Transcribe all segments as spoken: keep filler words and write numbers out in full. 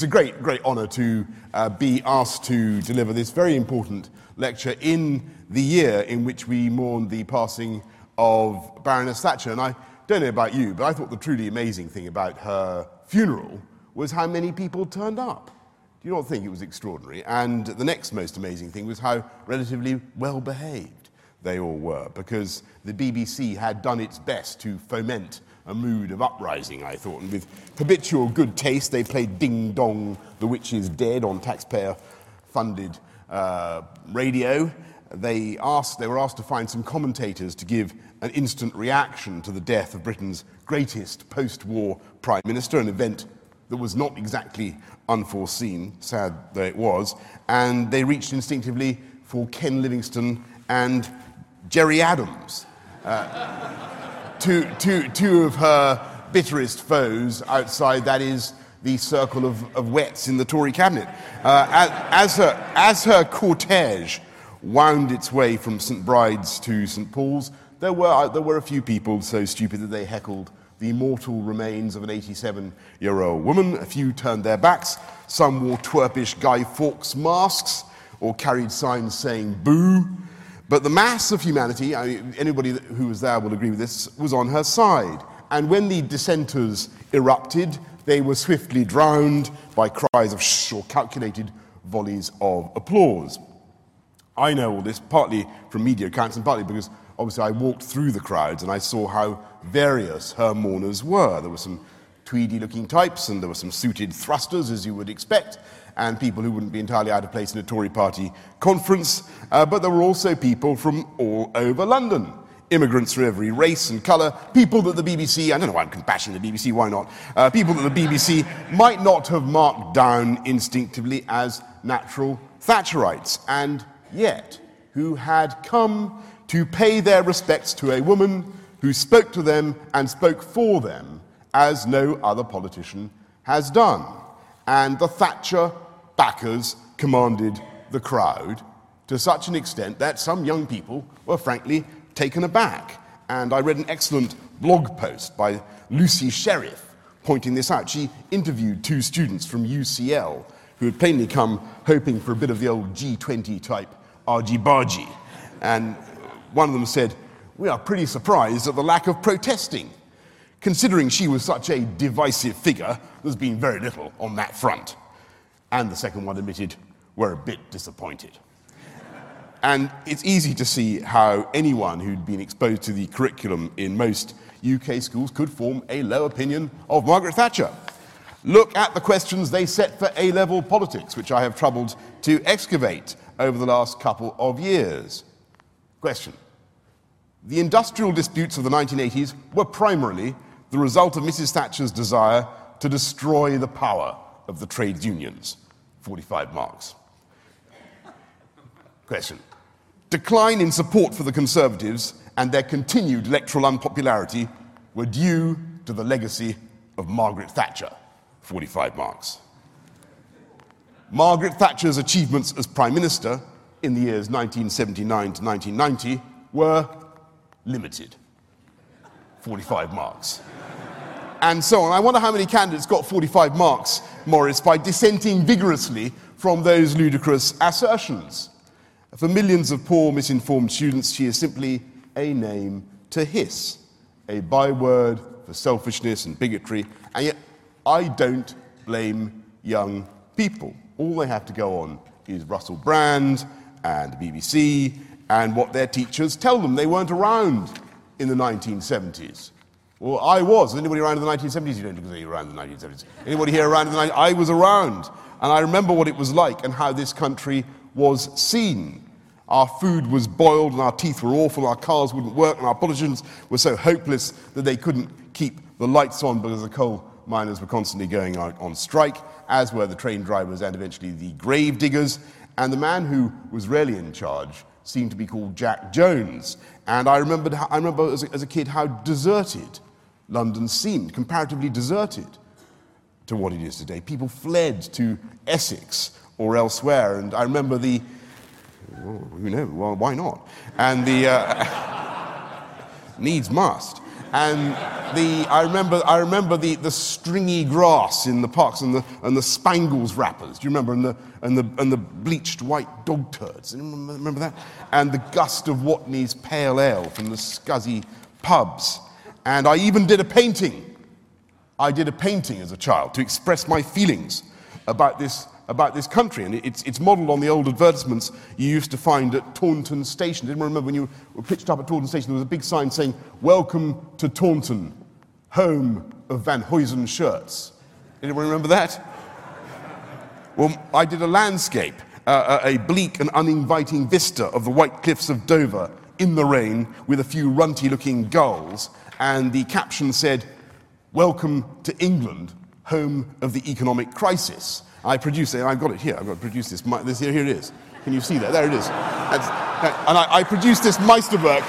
it's a great, great honour to uh, be asked to deliver this very important lecture in the year in which we mourn the passing of Baroness Thatcher. And I don't know about you, but I thought the truly amazing thing about her funeral was how many people turned up. Do you not think it was extraordinary? And the next most amazing thing was how relatively well-behaved they all were, because the B B C had done its best to foment a mood of uprising, I thought, and with habitual good taste they played Ding Dong, the Witch is Dead on taxpayer-funded uh, radio. They asked, they were asked to find some commentators to give an instant reaction to the death of Britain's greatest post-war Prime Minister, an event that was not exactly unforeseen, sad though it was, and they reached instinctively for Ken Livingstone and Gerry Adams, uh, two, two, two of her bitterest foes outside, that is, the circle of, of wets in the Tory cabinet. Uh, as, as, her, as her cortege wound its way from St Bride's to St Paul's, there were, there were a few people so stupid that they heckled the mortal remains of an eighty-seven-year-old woman. A few turned their backs. Some wore twerpish Guy Fawkes masks or carried signs saying boo. But the mass of humanity, I mean, anybody who was there will agree with this, was on her side. And when the dissenters erupted, they were swiftly drowned by cries of shh or calculated volleys of applause. I know all this partly from media accounts and partly because obviously I walked through the crowds and I saw how various her mourners were. There were some tweedy-looking types and there were some suited thrusters, as you would expect, and people who wouldn't be entirely out of place in a Tory party conference, uh, but there were also people from all over London. Immigrants from every race and colour, people that the B B C, I don't know why I'm bashing the B B C, why not, uh, people that the B B C might not have marked down instinctively as natural Thatcherites, and yet who had come to pay their respects to a woman who spoke to them and spoke for them as no other politician has done. And the Thatcher backers commanded the crowd to such an extent that some young people were frankly taken aback. And I read an excellent blog post by Lucy Sheriff pointing this out. She interviewed two students from U C L who had plainly come hoping for a bit of the old G twenty type argy-bargy. And one of them said, "We are pretty surprised at the lack of protesting. Considering she was such a divisive figure, there's been very little on that front." And the second one admitted, "We're a bit disappointed." And it's easy to see how anyone who'd been exposed to the curriculum in most U K schools could form a low opinion of Margaret Thatcher. Look at the questions they set for A-level politics, which I have troubled to excavate over the last couple of years. Question. The industrial disputes of the nineteen eighties were primarily the result of Missus Thatcher's desire to destroy the power of the trades unions. forty-five marks. Question. Decline in support for the Conservatives and their continued electoral unpopularity were due to the legacy of Margaret Thatcher. forty-five marks. Margaret Thatcher's achievements as Prime Minister in the years nineteen seventy-nine to nineteen ninety were limited. forty-five marks. And so on. I wonder how many candidates got forty-five marks, Maurice, by dissenting vigorously from those ludicrous assertions. For millions of poor, misinformed students, she is simply a name to hiss, a byword for selfishness and bigotry, and yet I don't blame young people. All they have to go on is Russell Brand and the B B C and what their teachers tell them. They weren't around in the nineteen seventies. Well, I was. Anybody around in the nineteen seventies? You don't look as though you were around in the nineteen seventies. Anybody here around in the nineteen seventies? I was around, and I remember what it was like and how this country was seen. Our food was boiled and our teeth were awful, our cars wouldn't work, and our politicians were so hopeless that they couldn't keep the lights on because the coal miners were constantly going out on strike, as were the train drivers and eventually the grave diggers. And the man who was really in charge seemed to be called Jack Jones. And I remembered, I remember as a, as a kid how deserted London seemed, comparatively deserted to what it is today. People fled to Essex or elsewhere, and I remember the, well, who knows, well, why not? And the, uh, needs must. And the, I remember, I remember the, the stringy grass in the parks and the, and the Spangles wrappers. Do you remember? And the, and the, and the bleached white dog turds. Remember, remember that? And the gust of Watney's pale ale from the scuzzy pubs. And I even did a painting. I did a painting as a child to express my feelings about this, about this country. And it's, it's modelled on the old advertisements you used to find at Taunton Station. Didn't remember when you were pitched up at Taunton Station, there was a big sign saying, "Welcome to Taunton, home of Van Huysen shirts." Did anyone remember that? Well, I did a landscape, uh, a bleak and uninviting vista of the white cliffs of Dover in the rain with a few runty-looking gulls, and the caption said, "Welcome to England, home of the economic crisis." I produced it, I've got it here, I've got to produce this, this here, here it is. Can you see that? There it is. That's, that, and I, I produced this Meisterwerk.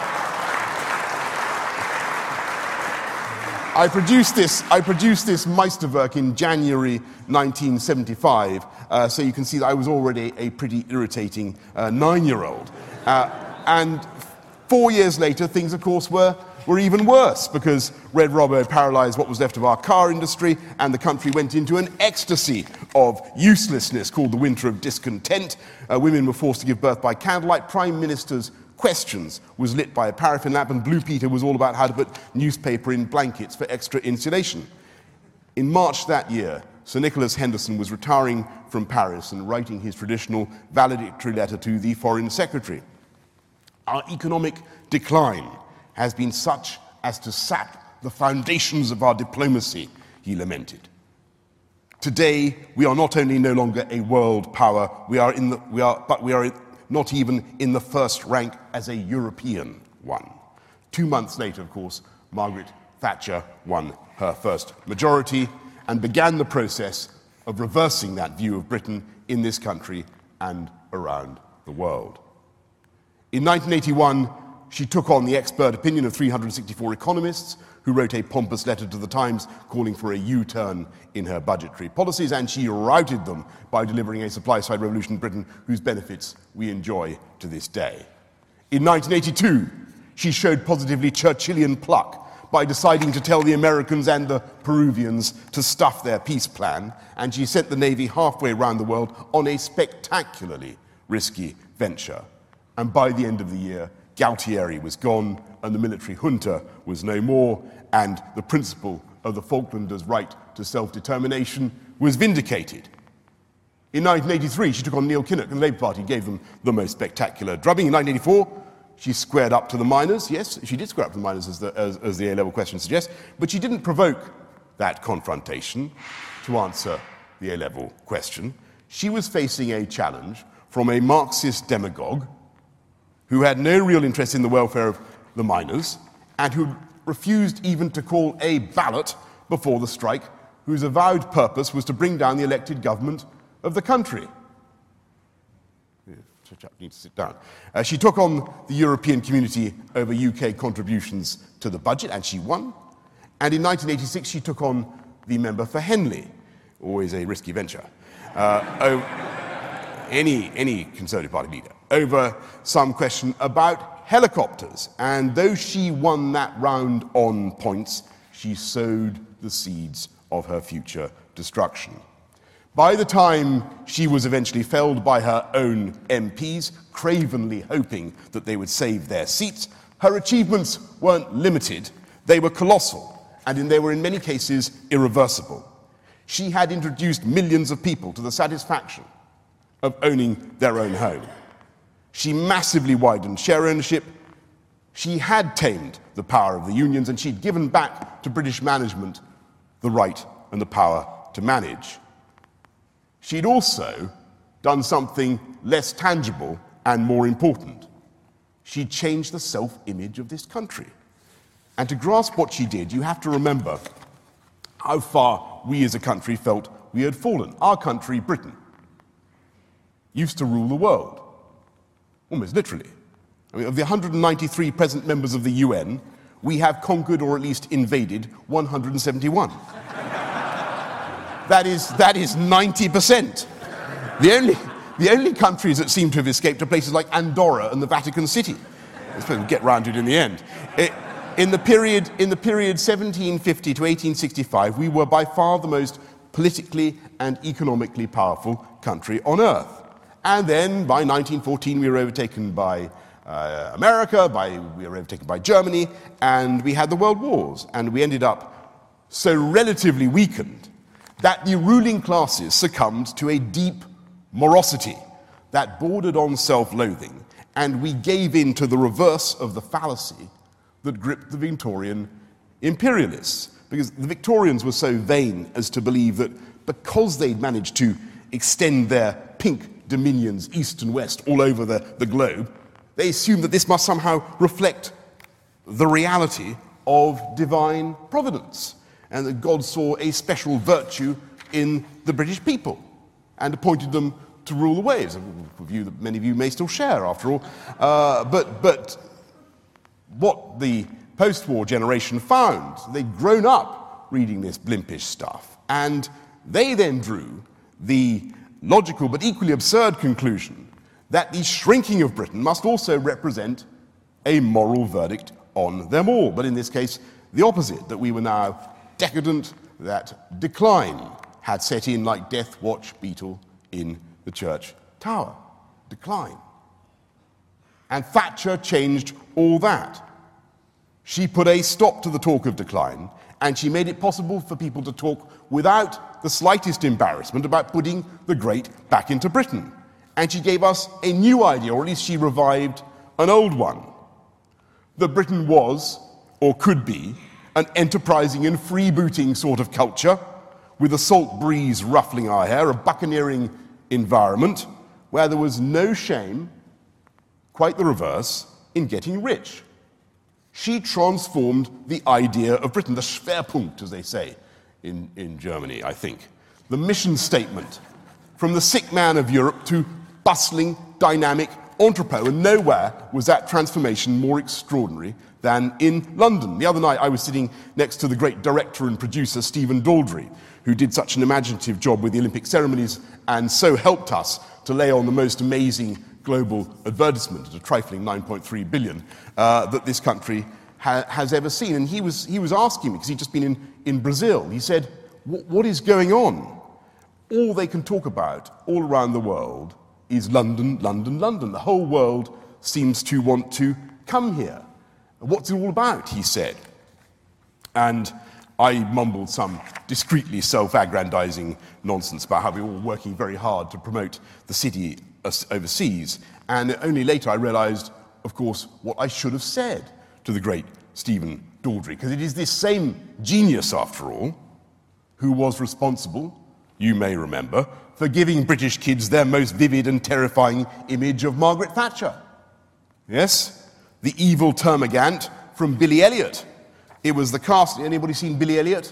I produced this, I produced this Meisterwerk in January nineteen seventy-five, uh, so you can see that I was already a pretty irritating uh, nine-year-old. Uh, and four years later, things, of course, were, were even worse, because Red Robbo paralysed what was left of our car industry, and the country went into an ecstasy of uselessness called the Winter of Discontent. Uh, women were forced to give birth by candlelight. Prime Minister's Questions was lit by a paraffin lamp, and Blue Peter was all about how to put newspaper in blankets for extra insulation. In March that year, Sir Nicholas Henderson was retiring from Paris and writing his traditional valedictory letter to the Foreign Secretary. "Our economic decline has been such as to sap the foundations of our diplomacy," he lamented. "Today, we are not only no longer a world power, we are in the, we are, but we are not even in the first rank as a European one." Two months later, of course, Margaret Thatcher won her first majority and began the process of reversing that view of Britain in this country and around the world. In nineteen eighty-one, she took on the expert opinion of three hundred sixty-four economists who wrote a pompous letter to the Times calling for a U-turn in her budgetary policies, and she routed them by delivering a supply-side revolution in Britain whose benefits we enjoy to this day. In nineteen eighty-two, she showed positively Churchillian pluck by deciding to tell the Americans and the Peruvians to stuff their peace plan, and she sent the Navy halfway around the world on a spectacularly risky venture. And by the end of the year, Galtieri was gone, and the military junta was no more, and the principle of the Falklanders' right to self-determination was vindicated. In nineteen eighty-three, she took on Neil Kinnock and the Labour Party, gave them the most spectacular drubbing. In nineteen eighty-four, she squared up to the miners. Yes, she did square up to the miners, as the, as, as the A-level question suggests, but she didn't provoke that confrontation to answer the A-level question. She was facing a challenge from a Marxist demagogue who had no real interest in the welfare of the miners, and who refused even to call a ballot before the strike, whose avowed purpose was to bring down the elected government of the country. I need to sit down. Uh, she took on the European Community over U K contributions to the budget, and she won. And in nineteen eighty-six, she took on the member for Henley, always a risky venture. Uh, Any, any Conservative Party leader, over some question about helicopters. And though she won that round on points, she sowed the seeds of her future destruction. By the time she was eventually felled by her own M Ps, cravenly hoping that they would save their seats, her achievements weren't limited, they were colossal, and they were in many cases irreversible. She had introduced millions of people to the satisfaction of owning their own home. She massively widened share ownership. She had tamed the power of the unions, and she'd given back to British management the right and the power to manage. She'd also done something less tangible and more important. She'd changed the self-image of this country. And to grasp what she did, you have to remember how far we as a country felt we had fallen. Our country, Britain, used to rule the world, almost literally. I mean, of the one hundred ninety-three present members of the U N, we have conquered or at least invaded one hundred seventy-one. That is, that is ninety percent. The only, the only countries that seem to have escaped are places like Andorra and the Vatican City. I suppose we'll get round to it in the end. It, In the period, in the period seventeen fifty to eighteen sixty-five, we were by far the most politically and economically powerful country on earth. And then by nineteen fourteen, we were overtaken by uh, America, by, we were overtaken by Germany, and we had the World Wars. And we ended up so relatively weakened that the ruling classes succumbed to a deep morosity that bordered on self-loathing, and we gave in to the reverse of the fallacy that gripped the Victorian imperialists. Because the Victorians were so vain as to believe that because they'd managed to extend their pink dominions east and west all over the, the globe, they assumed that this must somehow reflect the reality of divine providence, and that God saw a special virtue in the British people and appointed them to rule the waves, a view that many of you may still share, after all. Uh, but, but what the post-war generation found, they'd grown up reading this blimpish stuff, and they then drew the logical but equally absurd conclusion that the shrinking of Britain must also represent a moral verdict on them all. But in this case, the opposite, that we were now decadent, that decline had set in like Death Watch Beetle in the church tower. Decline. And Thatcher changed all that. She put a stop to the talk of decline, and she made it possible for people to talk without the slightest embarrassment about putting the great back into Britain. And she gave us a new idea, or at least she revived an old one. That Britain was, or could be, an enterprising and freebooting sort of culture, with a salt breeze ruffling our hair, a buccaneering environment, where there was no shame, quite the reverse, in getting rich. She transformed the idea of Britain, the Schwerpunkt, as they say in, in Germany, I think. The mission statement, from the sick man of Europe to bustling, dynamic entrepot, and nowhere was that transformation more extraordinary than in London. The other night I was sitting next to the great director and producer Stephen Daldry, who did such an imaginative job with the Olympic ceremonies and so helped us to lay on the most amazing global advertisement at a trifling nine point three billion uh, that this country ha- has ever seen. And he was, he was asking me, because he'd just been in, in Brazil, he said, what is going on? All they can talk about all around the world is London, London, London. The whole world seems to want to come here. What's it all about, he said. And I mumbled some discreetly self-aggrandizing nonsense about how we were all working very hard to promote the city overseas. And only later I realized, of course, what I should have said to the great Stephen Daldry, because it is this same genius, after all, who was responsible, you may remember, for giving British kids their most vivid and terrifying image of Margaret Thatcher. Yes? The evil termagant from Billy Elliot. It was the cast... Anybody seen Billy Elliot?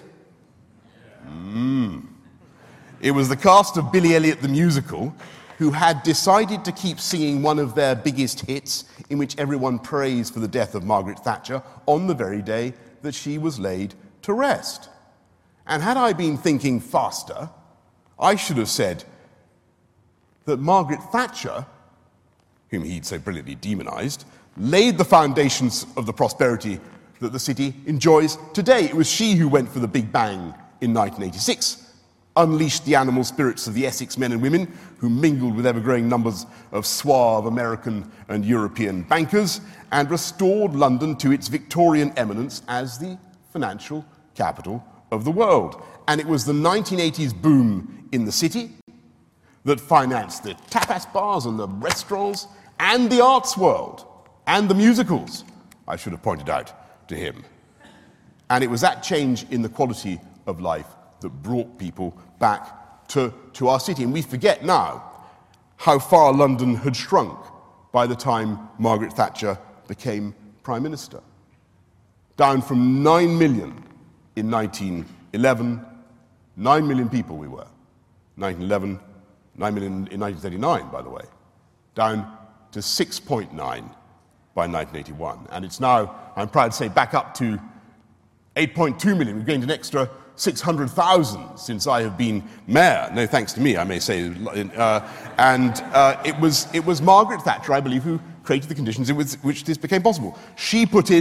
Mm. It was the cast of Billy Elliot the musical who had decided to keep singing one of their biggest hits, in which everyone praised for the death of Margaret Thatcher, on the very day that she was laid to rest. And had I been thinking faster, I should have said that Margaret Thatcher, whom he'd so brilliantly demonized, laid the foundations of the prosperity that the city enjoys today. It was she who went for the Big Bang in nineteen eighty-six, unleashed the animal spirits of the Essex men and women who mingled with ever-growing numbers of suave American and European bankers, and restored London to its Victorian eminence as the financial capital of the world. And it was the nineteen eighties boom in the city that financed the tapas bars and the restaurants and the arts world and the musicals, I should have pointed out to him. And it was that change in the quality of life that brought people back to, to our city. And we forget now how far London had shrunk by the time Margaret Thatcher became Prime Minister. Down from nine million in nineteen eleven, nine million people we were. nineteen eleven, nine million in nineteen thirty-nine, by the way. Down to six point nine by nineteen eighty-one. And it's now, I'm proud to say, back up to eight point two million. We've gained an extra six hundred thousand since I have been mayor. No thanks to me, I may say. Uh, and uh, it was it was Margaret Thatcher, I believe, who created the conditions in which this became possible. She put in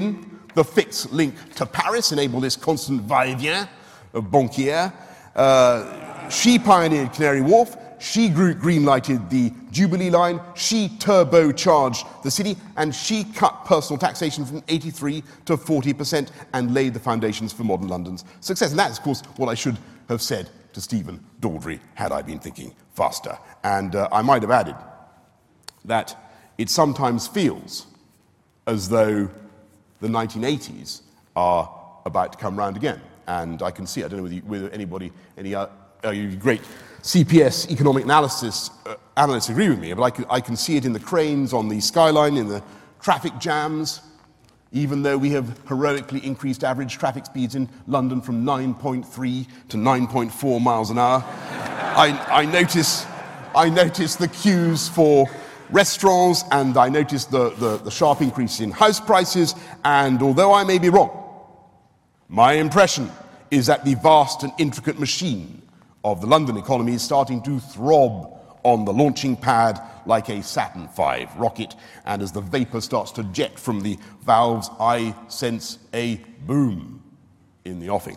the fixed link to Paris, enabled this constant va-et-vient of banquiers. Uh, she pioneered Canary Wharf. She green-lighted the Jubilee line. She turbocharged the city, and she cut personal taxation from eighty-three to forty percent and laid the foundations for modern London's success. And that's, of course, what I should have said to Stephen Daldry had I been thinking faster. And uh, I might have added that it sometimes feels as though the nineteen eighties are about to come round again. And I can see, I don't know whether, you, whether anybody, any uh, uh, great C P S economic analysis, uh, analysts agree with me, but I can, I can see it in the cranes on the skyline, in the traffic jams, even though we have heroically increased average traffic speeds in London from nine point three to nine point four miles an hour. I, I, notice, I notice the queues for restaurants, and I notice the, the, the sharp increase in house prices, and although I may be wrong, my impression is that the vast and intricate machine of the London economy is starting to throb on the launching pad like a Saturn five rocket, and as the vapor starts to jet from the valves, I sense a boom in the offing.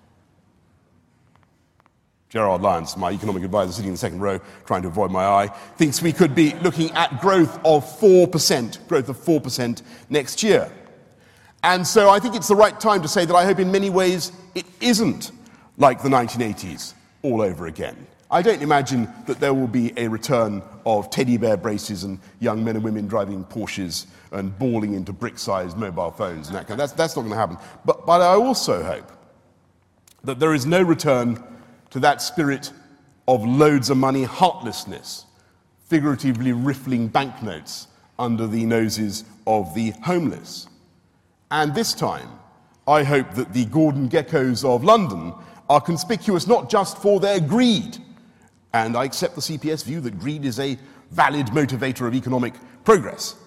Gerard Lyons, my economic advisor sitting in the second row, trying to avoid my eye, thinks we could be looking at growth of four percent, growth of four percent next year. And so I think it's the right time to say that I hope in many ways it isn't like the nineteen eighties all over again. I don't imagine that there will be a return of teddy bear braces and young men and women driving Porsches and bawling into brick-sized mobile phones and that kind of, that's, that's not going to happen. But, but I also hope that there is no return to that spirit of loads of money heartlessness, figuratively riffling banknotes under the noses of the homeless. And this time, I hope that the Gordon Geckos of London are conspicuous not just for their greed, and I accept the C P S view that greed is a valid motivator of economic progress,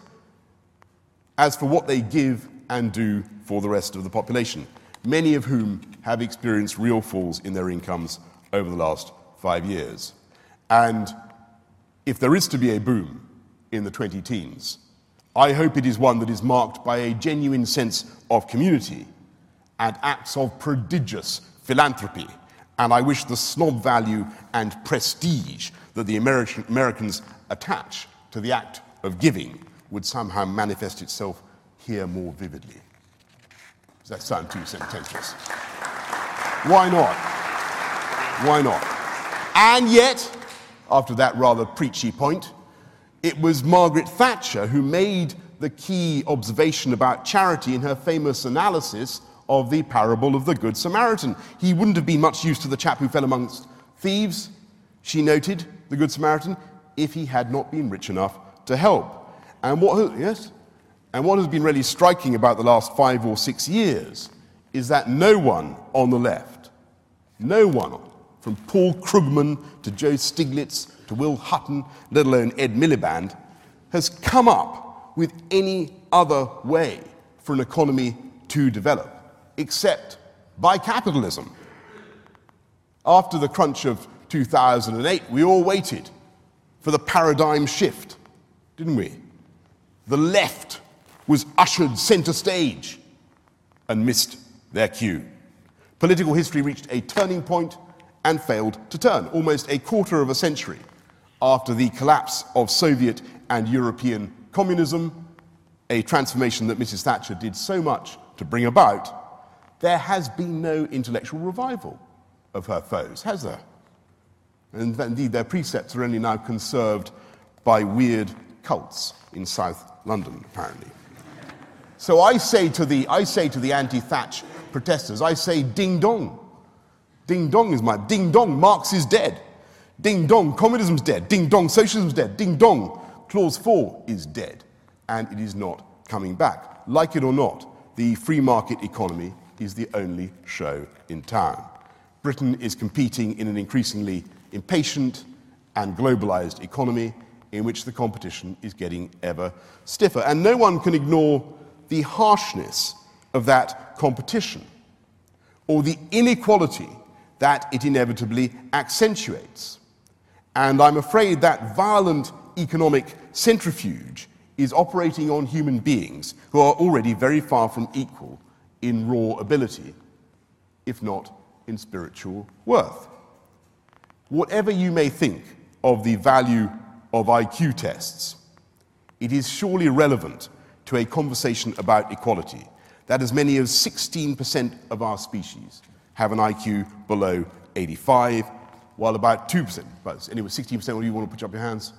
as for what they give and do for the rest of the population, many of whom have experienced real falls in their incomes over the last five years. And if there is to be a boom in the twenty teens, I hope it is one that is marked by a genuine sense of community and acts of prodigious philanthropy, and I wish the snob value and prestige that the American, Americans attach to the act of giving would somehow manifest itself here more vividly. Does that sound too sententious? Why not? Why not? And yet, after that rather preachy point, it was Margaret Thatcher who made the key observation about charity in her famous analysis of the parable of the Good Samaritan. He wouldn't have been much use to the chap who fell amongst thieves, she noted, the Good Samaritan, if he had not been rich enough to help. And what, yes, and what has been really striking about the last five or six years is that no one on the left, no one, from Paul Krugman to Joe Stiglitz to Will Hutton, let alone Ed Miliband, has come up with any other way for an economy to develop, except by capitalism. After the crunch of two thousand eight, we all waited for the paradigm shift, didn't we? The left was ushered center stage and missed their cue. Political history reached a turning point and failed to turn, almost a quarter of a century after the collapse of Soviet and European communism, a transformation that Missus Thatcher did so much to bring about. There has been no intellectual revival of her foes, has there? And indeed, their precepts are only now conserved by weird cults in South London, apparently. So I say to the, I say to the anti-Thatch protesters, I say ding dong. Ding dong is my, ding dong, Marx is dead. Ding dong, communism's dead. Ding dong, socialism's dead. Ding dong, clause four is dead. And it is not coming back. Like it or not, the free market economy is the only show in town. Britain is competing in an increasingly impatient and globalized economy in which the competition is getting ever stiffer. And no one can ignore the harshness of that competition or the inequality that it inevitably accentuates. And I'm afraid that violent economic centrifuge is operating on human beings who are already very far from equal in raw ability, if not in spiritual worth. Whatever you may think of the value of I Q tests, it is surely relevant to a conversation about equality that as many as sixteen percent of our species have an I Q below eighty-five, while about two percent, but anyway, sixteen percent, what do you want to put up your hands?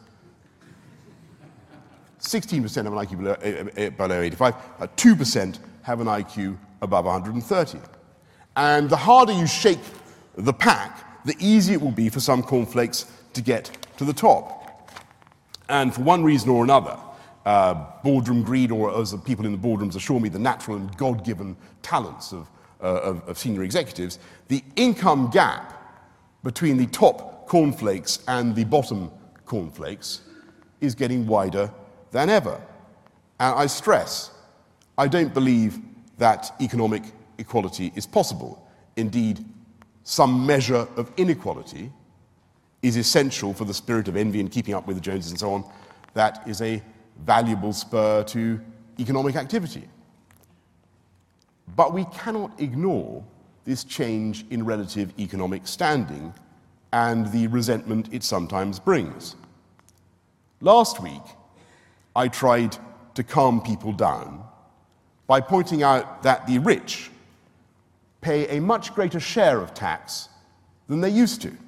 sixteen percent have an I Q below, uh, below eighty-five, uh, two percent have an I Q above one hundred thirty. And the harder you shake the pack, the easier it will be for some cornflakes to get to the top. And for one reason or another, uh, boardroom greed, or as the people in the boardrooms assure me, the natural and God-given talents of, uh, of, of senior executives, the income gap between the top cornflakes and the bottom cornflakes is getting wider than ever. And I stress, I don't believe that economic equality is possible. Indeed, some measure of inequality is essential for the spirit of envy and keeping up with the Joneses and so on. That is a valuable spur to economic activity. But we cannot ignore this change in relative economic standing and the resentment it sometimes brings. Last week, I tried to calm people down by pointing out that the rich pay a much greater share of tax than they used to.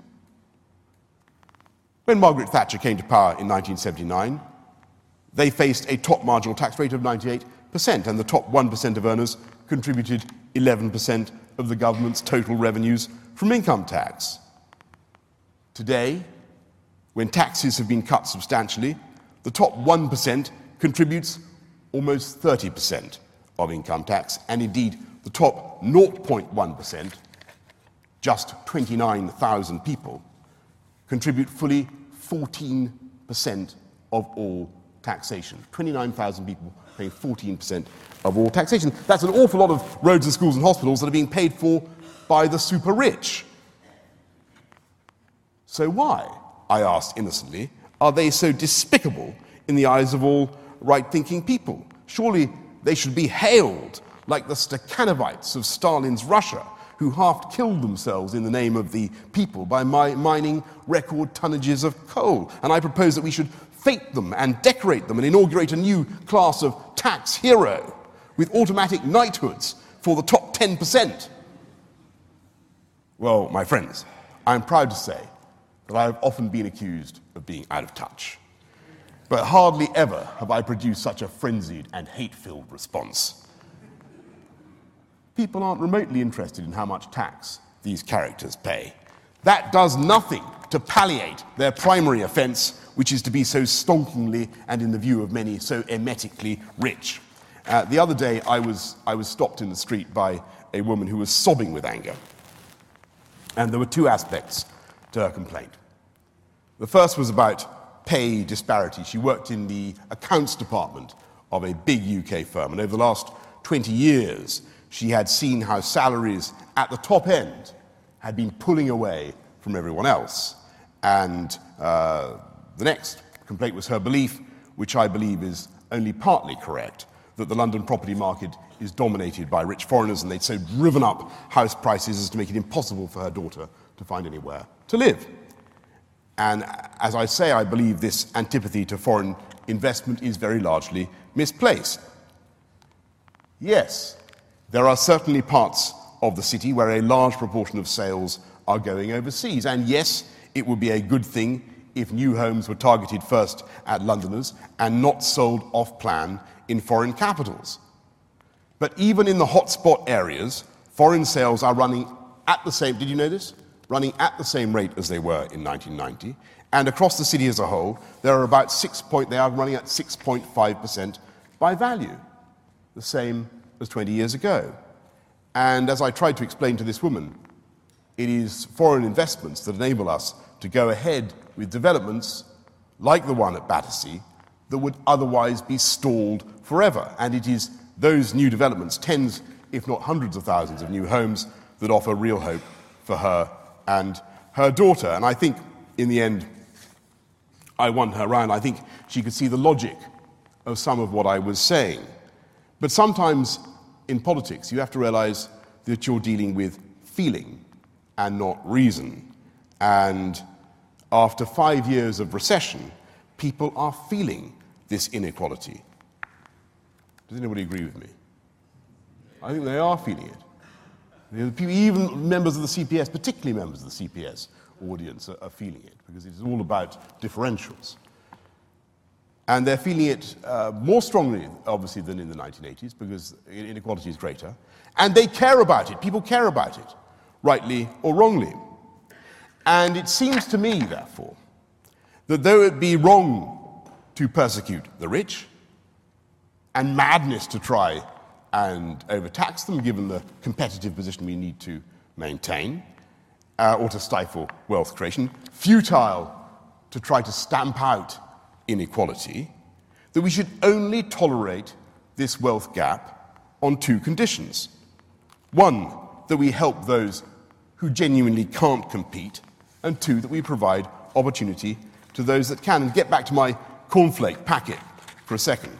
When Margaret Thatcher came to power in nineteen seventy-nine, they faced a top marginal tax rate of ninety-eight percent, and the top one percent of earners contributed eleven percent of the government's total revenues from income tax. Today, when taxes have been cut substantially, the top one percent contributes almost thirty percent of income tax, and indeed the top zero point one percent, just twenty-nine thousand people, contribute fully fourteen percent of all taxation. twenty-nine thousand people paying fourteen percent of all taxation. That's an awful lot of roads and schools and hospitals that are being paid for by the super rich. So why, I asked innocently, are they so despicable in the eyes of all right-thinking people? Surely they should be hailed like the Stakhanovites of Stalin's Russia, who half killed themselves in the name of the people by mi- mining record tonnages of coal. And I propose that we should fate them and decorate them and inaugurate a new class of tax hero with automatic knighthoods for the top ten percent. Well, my friends, I'm proud to say that I have often been accused of being out of touch. But hardly ever have I produced such a frenzied and hate-filled response. People aren't remotely interested in how much tax these characters pay. That does nothing to palliate their primary offence, which is to be so stonkingly, and in the view of many, so emetically rich. Uh, the other day, I was, I was stopped in the street by a woman who was sobbing with anger. And there were two aspects to her complaint. The first was about pay disparity. She worked in the accounts department of a big U K firm, and over the last twenty years, she had seen how salaries at the top end had been pulling away from everyone else. And uh, the next complaint was her belief, which I believe is only partly correct, that the London property market is dominated by rich foreigners, and they'd so driven up house prices as to make it impossible for her daughter to find anywhere to live. And as I say, I believe this antipathy to foreign investment is very largely misplaced. Yes, there are certainly parts of the city where a large proportion of sales are going overseas. And yes, it would be a good thing if new homes were targeted first at Londoners and not sold off-plan in foreign capitals. But even in the hotspot areas, foreign sales are running at the same, did you know this? Running at the same rate as they were in nineteen ninety. And across the city as a whole, there are about six point, they are running at six point five percent by value, the same as twenty years ago. And as I tried to explain to this woman, it is foreign investments that enable us to go ahead with developments like the one at Battersea that would otherwise be stalled forever. And it is those new developments, tens, if not hundreds of thousands of new homes, that offer real hope for her and her daughter. And I think, in the end, I won her round. I think she could see the logic of some of what I was saying. But sometimes in politics, you have to realize that you're dealing with feeling and not reason. And after five years of recession, people are feeling this inequality. Does anybody agree with me? I think they are feeling it. You know, people, even members of the C P S, particularly members of the C P S audience, are, are feeling it, because it's all about differentials. And they're feeling it uh, more strongly, obviously, than in the nineteen eighties, because inequality is greater. And they care about it. People care about it, rightly or wrongly. And it seems to me, therefore, that though it be wrong to persecute the rich, and madness to try and overtax them, given the competitive position we need to maintain, uh, or to stifle wealth creation, futile to try to stamp out inequality, that we should only tolerate this wealth gap on two conditions. One, that we help those who genuinely can't compete, and two, that we provide opportunity to those that can. And get back to my cornflake packet for a second.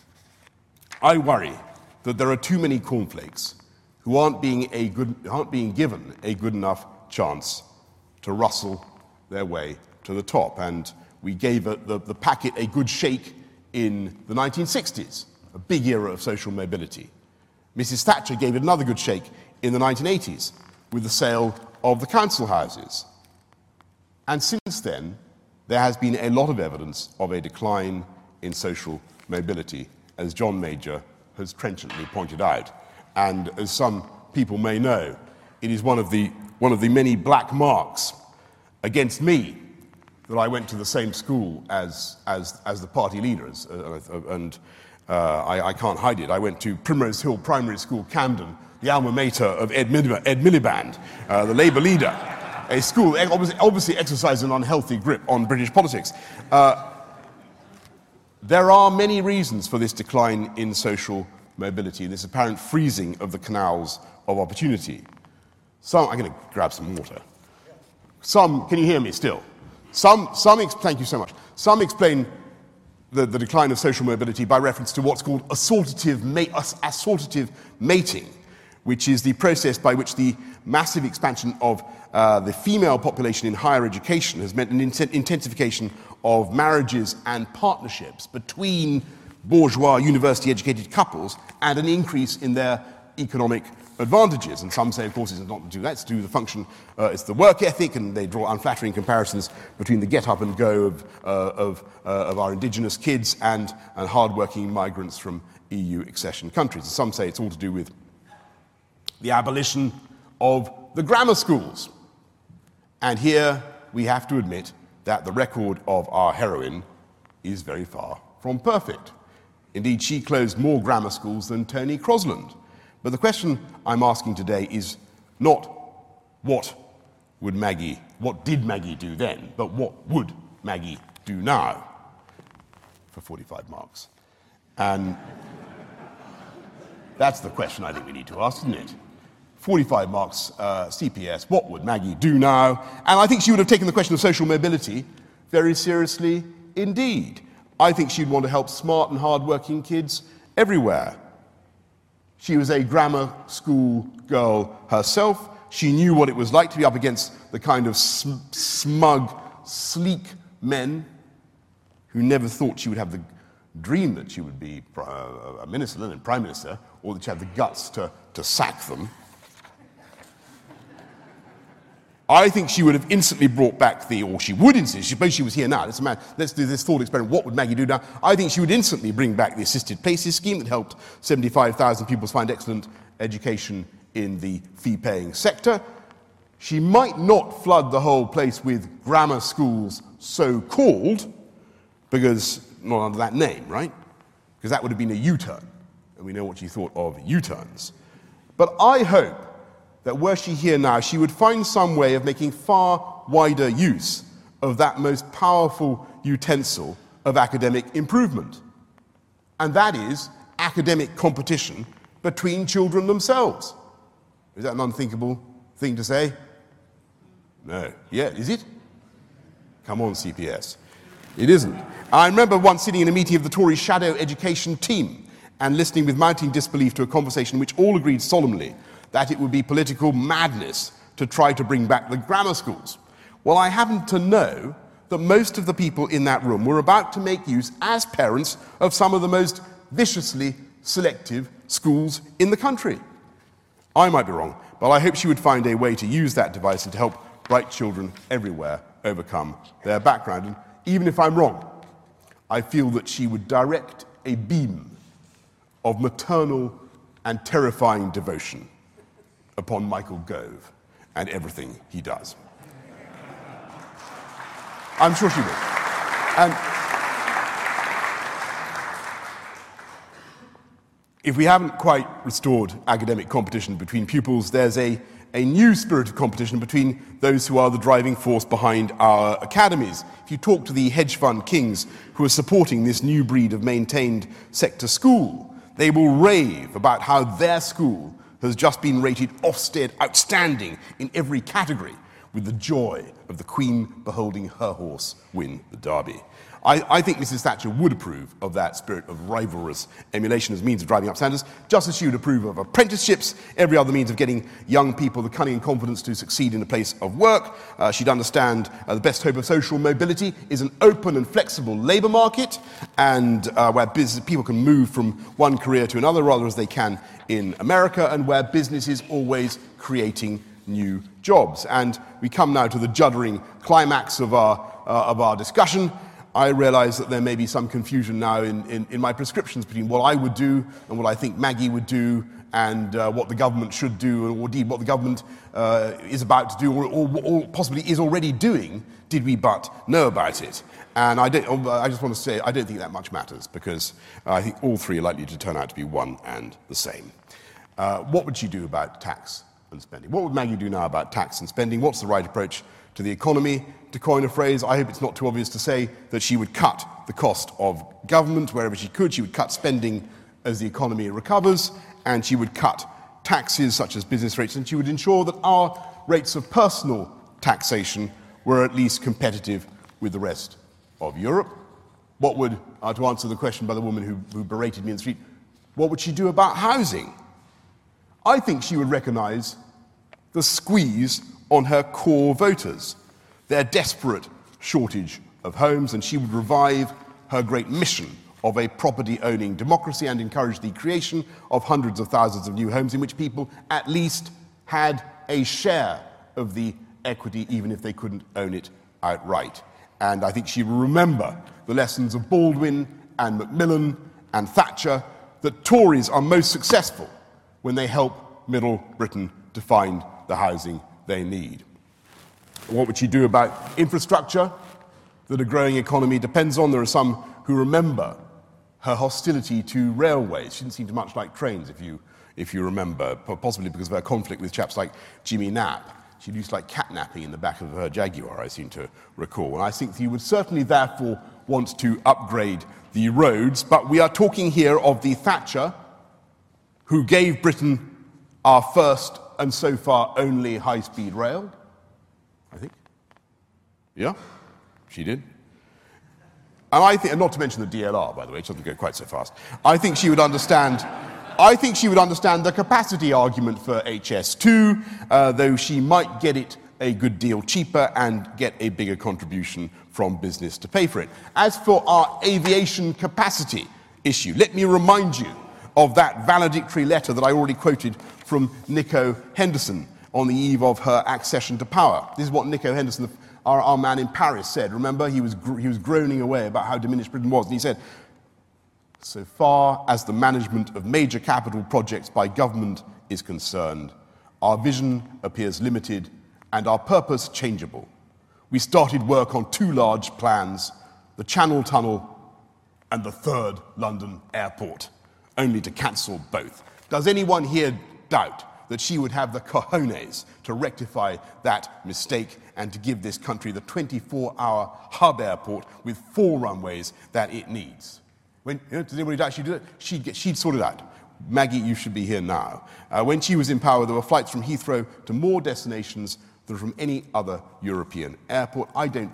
I worry that there are too many cornflakes who aren't being, a good, aren't being given a good enough chance to rustle their way to the top. And we gave a, the, the packet a good shake in the nineteen sixties, a big era of social mobility. Missus Thatcher gave it another good shake in the nineteen eighties with the sale of the council houses. And since then, there has been a lot of evidence of a decline in social mobility, as John Major has trenchantly pointed out. And as some people may know, it is one of the, one of the many black marks against me that I went to the same school as, as, as the party leaders, uh, and uh, I, I can't hide it. I went to Primrose Hill Primary School, Camden, the alma mater of Ed, Milib- Ed Miliband, uh, the Labour leader, a school obviously, obviously exercised an unhealthy grip on British politics. Uh, There are many reasons for this decline in social mobility, this apparent freezing of the canals of opportunity. Some, I'm going to grab some water. Some, can you hear me still? Some, some thank you so much. Some explain the, the decline of social mobility by reference to what's called assortative, ma- assortative mating, which is the process by which the massive expansion of uh, the female population in higher education has meant an int- intensification of marriages and partnerships between bourgeois university-educated couples and an increase in their economic advantages. And some say, of course, it's not to do that, it's to do with the function, uh, it's the work ethic, and they draw unflattering comparisons between the get-up-and-go of, uh, of, uh, of our indigenous kids and, and hard-working migrants from E U accession countries. And some say it's all to do with the abolition of the grammar schools. And here we have to admit that the record of our heroine is very far from perfect. Indeed, she closed more grammar schools than Tony Crosland. But the question I'm asking today is not what would Maggie, what did Maggie do then, but what would Maggie do now? For forty-five marks. And that's the question I think we need to ask, isn't it? forty-five marks, uh, C P S, what would Maggie do now? And I think she would have taken the question of social mobility very seriously indeed. I think she'd want to help smart and hard-working kids everywhere. She was a grammar school girl herself. She knew what it was like to be up against the kind of sm- smug, sleek men who never thought she would have the dream that she would be a minister and then prime minister, or that she had the guts to, to sack them. I think she would have instantly brought back the, or she would instantly, suppose she was here now, let's, imagine, let's do this thought experiment, what would Maggie do now? I think she would instantly bring back the assisted places scheme that helped seventy-five thousand pupils find excellent education in the fee-paying sector. She might not flood the whole place with grammar schools so-called, because, not under that name, right? Because that would have been a U-turn, and we know what she thought of U-turns. But I hope that were she here now, she would find some way of making far wider use of that most powerful utensil of academic improvement. And that is academic competition between children themselves. Is that an unthinkable thing to say? No. Yeah, is it? Come on, C P S. It isn't. I remember once sitting in a meeting of the Tory shadow education team and listening with mounting disbelief to a conversation in which all agreed solemnly that it would be political madness to try to bring back the grammar schools. Well, I happen to know that most of the people in that room were about to make use, as parents, of some of the most viciously selective schools in the country. I might be wrong, but I hope she would find a way to use that device and to help bright children everywhere overcome their background. And even if I'm wrong, I feel that she would direct a beam of maternal and terrifying devotion upon Michael Gove and everything he does. I'm sure she will. And if we haven't quite restored academic competition between pupils, there's a, a new spirit of competition between those who are the driving force behind our academies. If you talk to the hedge fund kings who are supporting this new breed of maintained sector school, they will rave about how their school has just been rated Ofsted outstanding in every category, with the joy of the Queen beholding her horse win the Derby. I, I think Missus Thatcher would approve of that spirit of rivalrous emulation as means of driving up standards, just as she would approve of apprenticeships, every other means of getting young people the cunning and confidence to succeed in a place of work. Uh, she'd understand uh, the best hope of social mobility is an open and flexible labour market, and uh, where business, people can move from one career to another rather as they can in America, and where business is always creating new jobs. And we come now to the juddering climax of our, uh, of our discussion. I realise that there may be some confusion now in, in, in my prescriptions between what I would do and what I think Maggie would do, and uh, what the government should do, or indeed what the government uh, is about to do, or, or, or possibly is already doing, did we but know about it. And I, don't, I just want to say I don't think that much matters, because I think all three are likely to turn out to be one and the same. Uh, what would she do about tax and spending? What would Maggie do now about tax and spending? What's the right approach to the economy? To coin a phrase, I hope it's not too obvious to say that she would cut the cost of government wherever she could. She would cut spending as the economy recovers, and she would cut taxes such as business rates, and she would ensure that our rates of personal taxation were at least competitive with the rest of Europe. What would, uh, to answer the question by the woman who, who berated me in the street, what would she do about housing? I think she would recognise the squeeze on her core voters, their desperate shortage of homes, and she would revive her great mission of a property-owning democracy and encourage the creation of hundreds of thousands of new homes in which people at least had a share of the equity, even if they couldn't own it outright. And I think she will remember the lessons of Baldwin and Macmillan and Thatcher, that Tories are most successful when they help Middle Britain to find the housing they need. What would she do about infrastructure that a growing economy depends on? There are some who remember her hostility to railways. She didn't seem to much like trains, if you, if you remember, possibly because of her conflict with chaps like Jimmy Knapp. She used to like catnapping in the back of her Jaguar, I seem to recall. And I think he would certainly therefore want to upgrade the roads, but we are talking here of the Thatcher who gave Britain our first and so far only high-speed rail, I think. Yeah, she did. And I think, and not to mention the D L R, by the way, which doesn't go quite so fast. I think she would understand, I think she would understand the capacity argument for H S two, uh, though she might get it a good deal cheaper and get a bigger contribution from business to pay for it. As for our aviation capacity issue, let me remind you of that valedictory letter that I already quoted from Nico Henderson on the eve of her accession to power. This is what Nico Henderson, our, our man in Paris, said. Remember, he was, he was groaning away about how diminished Britain was, and he said, "So far as the management of major capital projects by government is concerned, our vision appears limited and our purpose changeable. We started work on two large plans, the Channel Tunnel and the third London airport, only to cancel both." Does anyone here doubt that she would have the cojones to rectify that mistake and to give this country the twenty-four hour hub airport with four runways that it needs? When, you know, does anybody doubt she'd do it? She'd, get, she'd sort it out. Maggie, you should be here now. Uh, when she was in power, there were flights from Heathrow to more destinations than from any other European airport. I don't think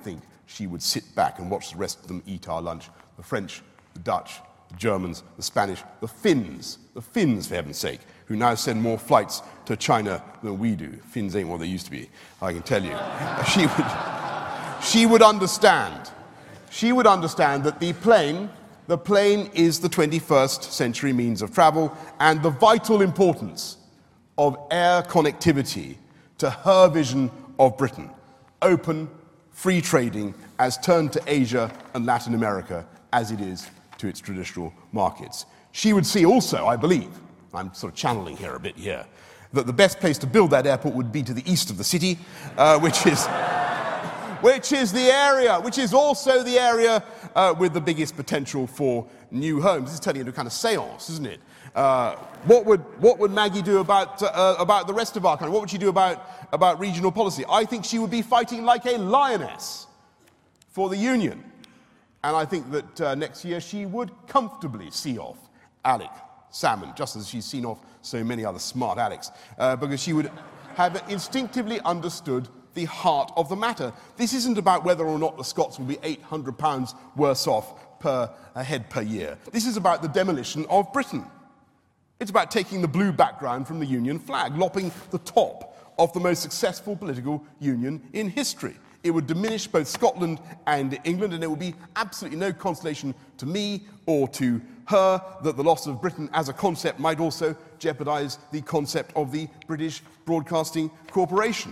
she would sit back and watch the rest of them eat our lunch. The French, the Dutch, the Germans, the Spanish, the Finns, the Finns, for heaven's sake, who now send more flights to China than we do. Finns ain't what they used to be, I can tell you. She would, she would understand. She would understand that the plane, the plane is the twenty-first century means of travel, and the vital importance of air connectivity to her vision of Britain. Open, free trading as turned to Asia and Latin America as it is to its traditional markets. She would see also, I believe, I'm sort of channeling here a bit here, that the best place to build that airport would be to the east of the city, uh, which is which is the area, which is also the area uh, with the biggest potential for new homes. This is turning into a kind of seance, isn't it? Uh, what would what would Maggie do about uh, about the rest of our country? What would she do about about regional policy? I think she would be fighting like a lioness for the Union, and I think that uh, next year she would comfortably see off Alec Salmond, just as she's seen off so many other smart Alecs, uh, because she would have instinctively understood the heart of the matter. This isn't about whether or not the Scots will be eight hundred pounds worse off per a head per year. This is about the demolition of Britain. It's about taking the blue background from the Union flag, lopping the top of the most successful political union in history. It would diminish both Scotland and England, and it would be absolutely no consolation to me or to her that the loss of Britain as a concept might also jeopardise the concept of the British Broadcasting Corporation.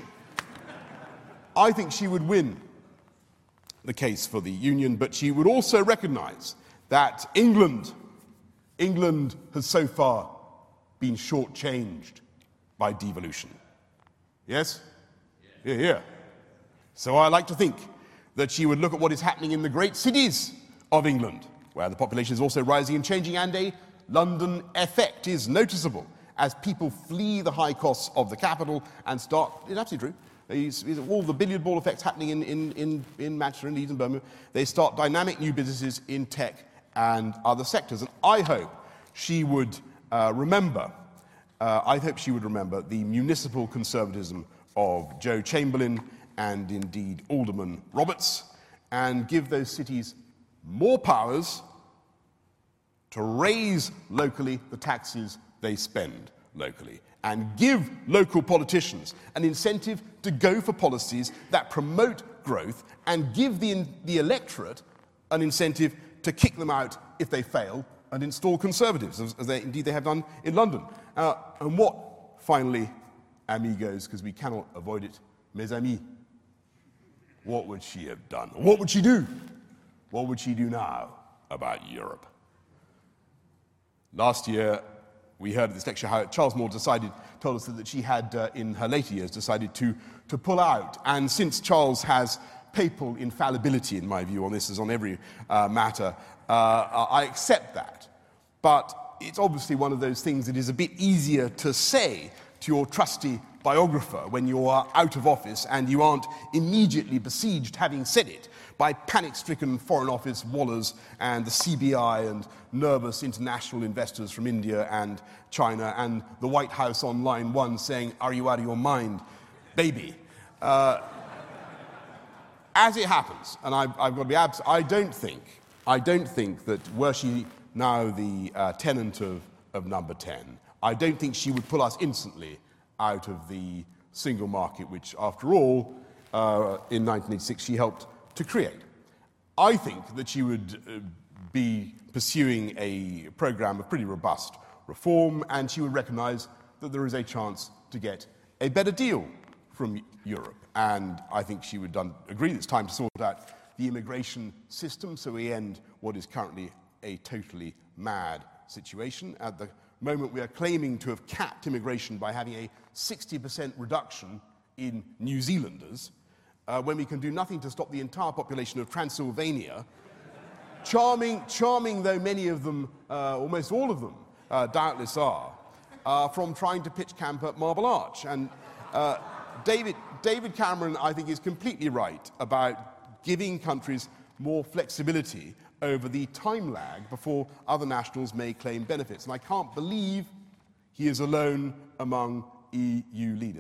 I think she would win the case for the Union, but she would also recognise that England, England has so far been shortchanged by devolution. Yes? Yeah, yeah. So I like to think that she would look at what is happening in the great cities of England, where the population is also rising and changing, and a London effect is noticeable as people flee the high costs of the capital and start, it's absolutely true, It's, it's all the billiard ball effects happening in, in, in, in Manchester and Leeds and Birmingham. They start dynamic new businesses in tech and other sectors. And I hope she would uh, remember, uh, I hope she would remember the municipal conservatism of Joe Chamberlain and indeed Alderman Roberts, and give those cities more powers to raise locally the taxes they spend locally, and give local politicians an incentive to go for policies that promote growth and give the, the electorate an incentive to kick them out if they fail and install conservatives, as, as they, indeed they have done in London. Uh, and what, finally, amigos, because we cannot avoid it, mes amis, what would she have done? What would she do? What would she do now about Europe? Last year, we heard at this lecture how Charles Moore decided, told us that she had, uh, in her later years, decided to, to pull out. And since Charles has papal infallibility, in my view, on this as on every uh, matter, uh, I accept that. But it's obviously one of those things that is a bit easier to say to your trusty biographer when you are out of office and you aren't immediately besieged, having said it, by panic-stricken Foreign Office wallers and the C B I and nervous international investors from India and China and the White House on line one saying, "Are you out of your mind, baby?" Uh, as it happens, and I've, I've got to be abs- I don't think, I don't think that were she now the uh, tenant of, of number ten, I don't think she would pull us instantly out of the single market, which, after all, uh, in nineteen eighty-six she helped to create. I think that she would uh, be pursuing a program of pretty robust reform, and she would recognise that there is a chance to get a better deal from Europe. And I think she would done, agree that it's time to sort out the immigration system so we end what is currently a totally mad situation. At the moment, we are claiming to have capped immigration by having a sixty percent reduction in New Zealanders, uh, when we can do nothing to stop the entire population of Transylvania, charming, charming though many of them, uh, almost all of them, uh, doubtless are, uh, from trying to pitch camp at Marble Arch. And uh, David, David Cameron, I think, is completely right about giving countries more flexibility over the time lag before other nationals may claim benefits. And I can't believe he is alone among E U leaders.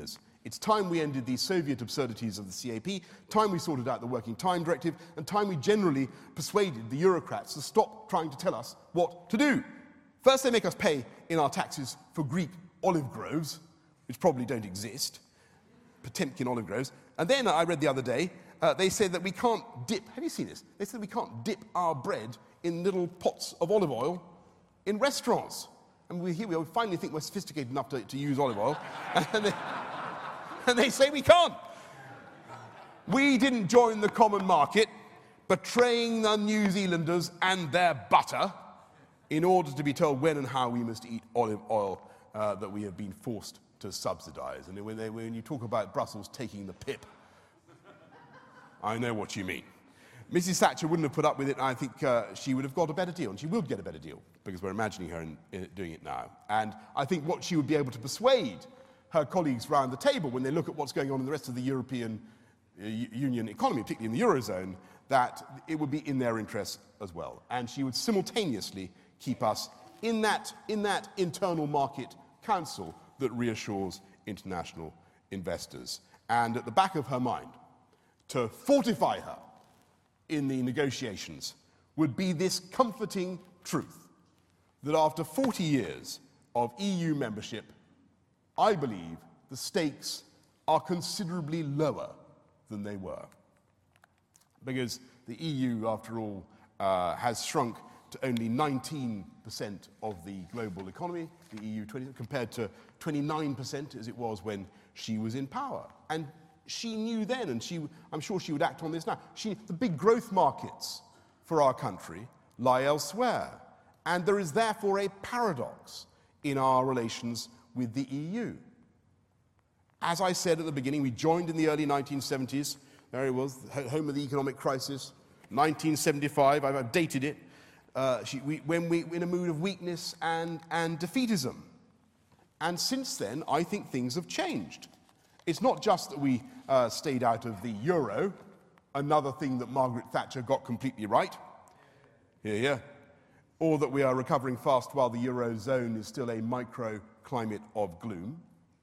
It's time we ended the Soviet absurdities of the C A P, time we sorted out the Working Time Directive, and time we generally persuaded the Eurocrats to stop trying to tell us what to do. First, they make us pay in our taxes for Greek olive groves, which probably don't exist, Potemkin olive groves. And then I read the other day, uh, they said that we can't dip, have you seen this? They said we can't dip our bread in little pots of olive oil in restaurants. And we, here we, are, we finally think we're sophisticated enough to, to use olive oil. And they, and they say we can't. We didn't join the common market, betraying the New Zealanders and their butter in order to be told when and how we must eat olive oil uh, that we have been forced to subsidise. And when, they, when you talk about Brussels taking the pip, I know what you mean. Missus Thatcher wouldn't have put up with it, and I think uh, she would have got a better deal, and she will get a better deal, because we're imagining her in, in doing it now. And I think what she would be able to persuade her colleagues round the table when they look at what's going on in the rest of the European uh, Union economy, particularly in the Eurozone, that it would be in their interests as well. And she would simultaneously keep us in that, in that internal market council that reassures international investors. And at the back of her mind, to fortify her in the negotiations, would be this comforting truth that after forty years of E U membership, I believe the stakes are considerably lower than they were. Because the E U, after all, uh, has shrunk to only nineteen percent of the global economy, the E U twenty, compared to twenty-nine percent as it was when she was in power. And she knew then, and she, I'm sure she would act on this now, she, the big growth markets for our country lie elsewhere. And there is therefore a paradox in our relations with the E U. As I said at the beginning, we joined in the early nineteen seventies. There it was, home of the economic crisis, nineteen seventy-five, I've dated it. Uh, she, we, when we were in a mood of weakness and, and defeatism. And since then, I think things have changed. It's not just that we uh, stayed out of the euro, another thing that Margaret Thatcher got completely right, here, here, or that we are recovering fast while the eurozone is still a microclimate of gloom.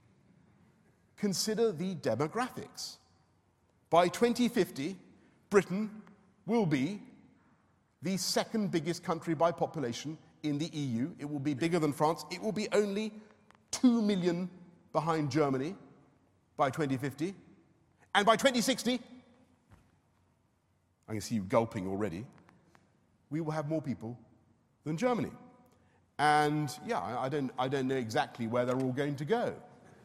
Consider the demographics. By twenty fifty, Britain will be the second biggest country by population in the E U. It will be bigger than France. It will be only two million behind Germany by twenty fifty. And by twenty sixty, I can see you gulping already, we will have more people than Germany. And yeah, I don't, I don't know exactly where they're all going to go.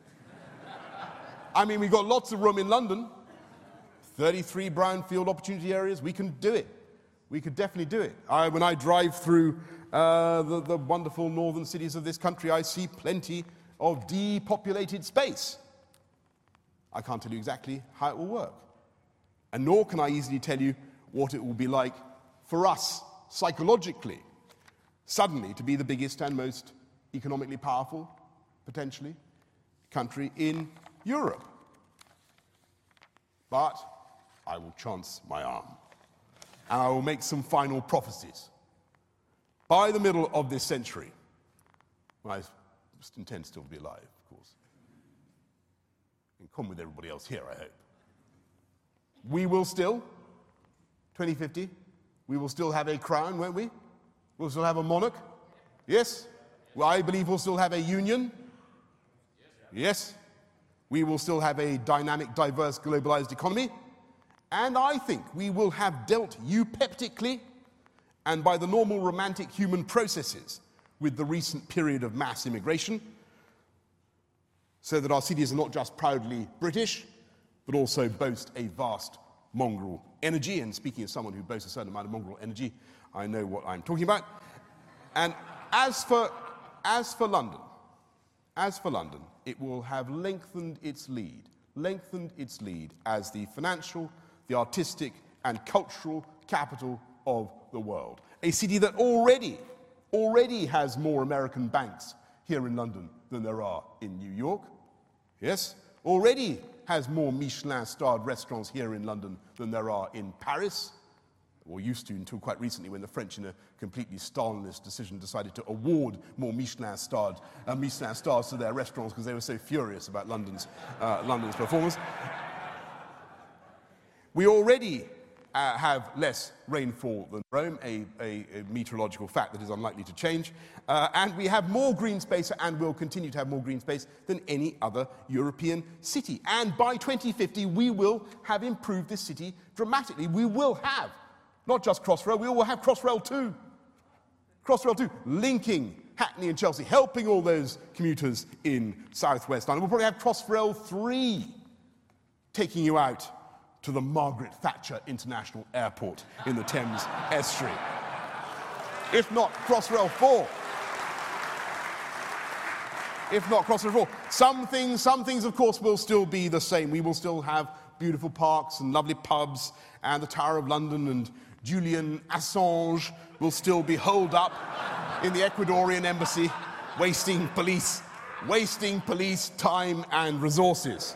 I mean, we've got lots of room in London, thirty-three brownfield opportunity areas. We can do it. We could definitely do it. I, when I drive through uh, the, the wonderful northern cities of this country, I see plenty of depopulated space. I can't tell you exactly how it will work. And nor can I easily tell you what it will be like for us, psychologically, suddenly to be the biggest and most economically powerful, potentially, country in Europe. But I will chance my arm, and I will make some final prophecies. By the middle of this century, I intend still to be alive, of course, in common with everybody else here, I hope. We will still, twenty fifty, we will still have a crown, won't we? We'll still have a monarch. Yes? Well, I believe we'll still have a union. Yes. We will still have a dynamic, diverse, globalized economy. And I think we will have dealt eupeptically and by the normal romantic human processes with the recent period of mass immigration, so that our cities are not just proudly British, but also boast a vast mongrel energy. And speaking as someone who boasts a certain amount of mongrel energy, I know what I'm talking about. And as for, as for London, as for London, it will have lengthened its lead, lengthened its lead as the financial, the artistic, and cultural capital of the world. A city that already, already has more American banks here in London than there are in New York. Yes, already has more Michelin-starred restaurants here in London than there are in Paris, or used to until quite recently when the French, in a completely Stalinist decision, decided to award more Michelin-starred uh, Michelin stars to their restaurants because they were so furious about London's, uh, London's performance. We already uh, have less rainfall than Rome, a, a, a meteorological fact that is unlikely to change, uh, and we have more green space and will continue to have more green space than any other European city. And by twenty fifty, we will have improved this city dramatically. We will have not just Crossrail, we will have Crossrail two. Crossrail two, linking Hackney and Chelsea, helping all those commuters in southwest London. We'll probably have Crossrail three, taking you out to the Margaret Thatcher International Airport in the Thames Estuary. If not Crossrail four. If not Crossrail four. Some things, some things, of course, will still be the same. We will still have beautiful parks and lovely pubs, and the Tower of London and Julian Assange will still be holed up in the Ecuadorian embassy, wasting police, wasting police time and resources.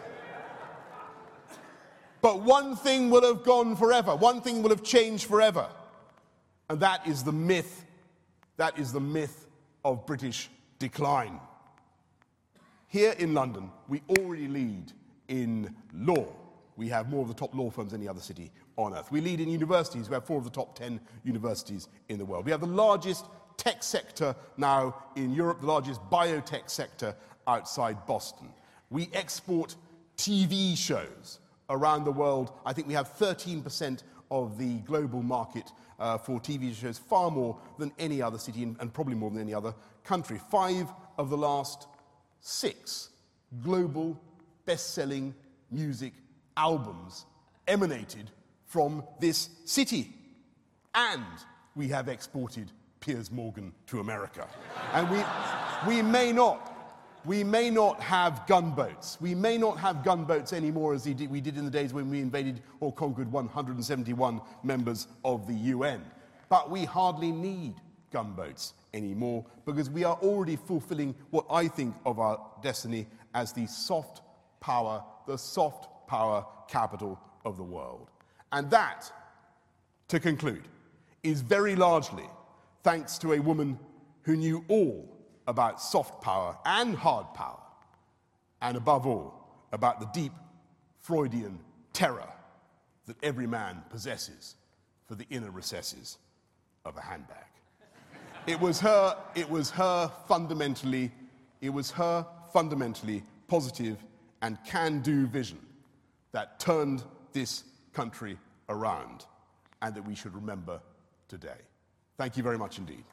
But one thing will have gone forever. One thing will have changed forever. And that is the myth, that is the myth of British decline. Here in London, we already lead in law. We have more of the top law firms than any other city on earth. We lead in universities. We have four of the top ten universities in the world. We have the largest tech sector now in Europe, the largest biotech sector outside Boston. We export T V shows around the world. I think we have thirteen percent of the global market uh, for T V shows, far more than any other city and, and probably more than any other country. Five of the last six global best-selling music albums emanated from this city. And we have exported Piers Morgan to America. And we, we may not We may not have gunboats. We may not have gunboats anymore as we did in the days when we invaded or conquered one hundred seventy-one members of the U N. But we hardly need gunboats anymore because we are already fulfilling what I think of our destiny as the soft power, the soft power capital of the world. And that, to conclude, is very largely thanks to a woman who knew all about soft power and hard power, and above all, about the deep Freudian terror that every man possesses for the inner recesses of a handbag. It was her, it was her fundamentally, it was her fundamentally positive and can-do vision that turned this country around and that we should remember today. Thank you very much indeed.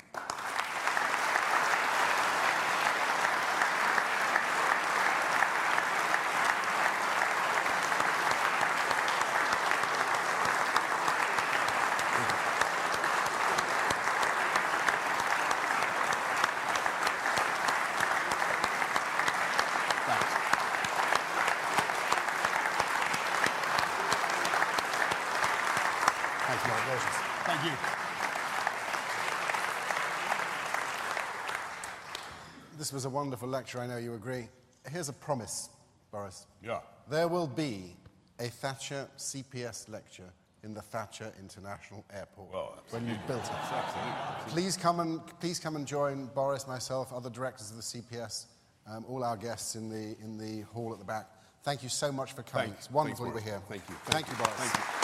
Thank you. This was a wonderful lecture, I know you agree. Here's a promise, Boris. Yeah. There will be a Thatcher C P S lecture in the Thatcher International Airport well, when you've built it. Absolutely. Please come and please come and join Boris, myself, other directors of the C P S, um, all our guests in the in the hall at the back. Thank you so much for coming. Thanks. It's wonderful Thanks, you were here. Thank you. Thank, Thank you, Boris. Thank you.